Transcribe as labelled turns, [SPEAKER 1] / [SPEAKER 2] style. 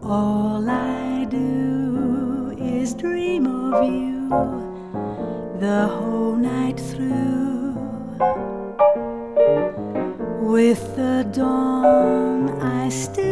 [SPEAKER 1] All I do is dream of you the whole night through. With the dawn I still